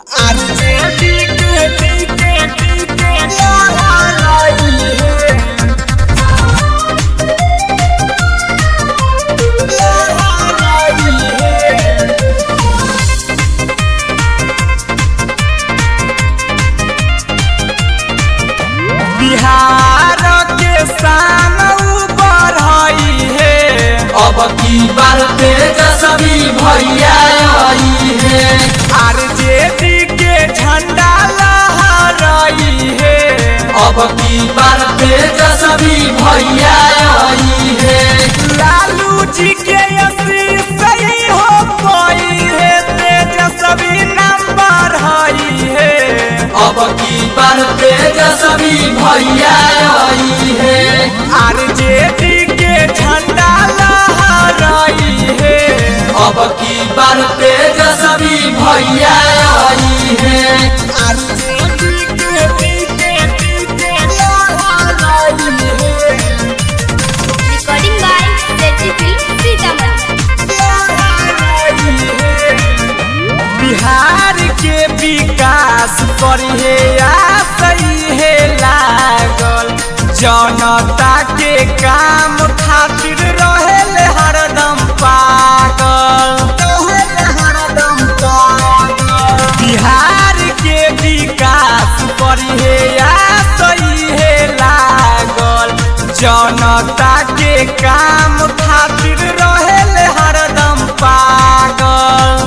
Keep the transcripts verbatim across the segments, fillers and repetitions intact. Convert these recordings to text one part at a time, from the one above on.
बिहार के शान बढ़ाई है। अब की बार तेजस्वी भैया आई है। आरजेडी के झंडा लहराई है। अब की बार तेजस्वी भैया आई है। लालू जी के आशीष सही हो पाई है। तेजस्वी नाम बढ़ाई है। अब की बार तेजस्वी भैया आई है। आरजेडी के झंडा लहराई है। अब की बार तेजस्वी भैया आई है। आरजेडी के टीके लहराई है। Recording by JT film Sitamarhi. Bihar के विकास करिए सही है लागल। जनता के काम खातिर रहेल हरदम पागल। हरदम पागल। बिहार के विकास करिए सही है लागल। जनता के काम खातिर रहेल हरदम पागल।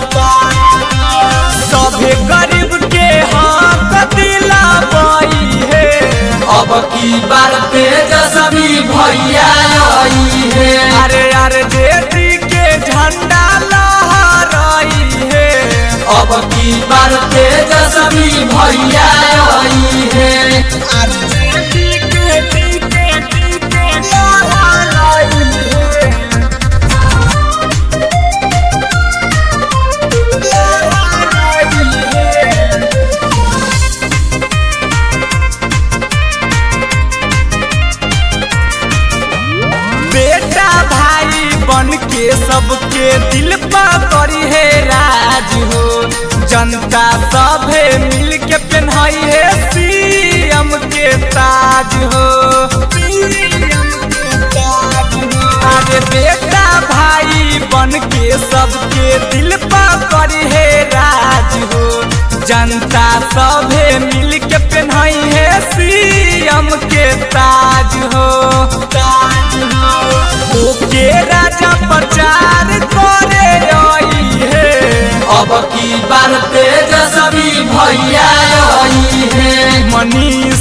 सभे गरीब के हक दिलावई है। अब की बार तेजस्वी भैया आई है। अरे अरे जेडी के झंडा लहराई है। अब की बार तेजस्वी भैया आई है। आरजेडी के टीके टीके लहराई है। लहराई है। बेटा भाई बन के सबके दिल पर करी है राज हो। जनता सभे मिल के पहनाई है सीएम के ताज हो। अरे बेटा भाई बन के सबके दिल पर करी है राज हो। जनता सभे मिल के पहनाई है सीएम के ताज हो। ताज हो ओके राजा प्रचार करे आई है। अब की बार तेजस्वी भैया आई है। मनीष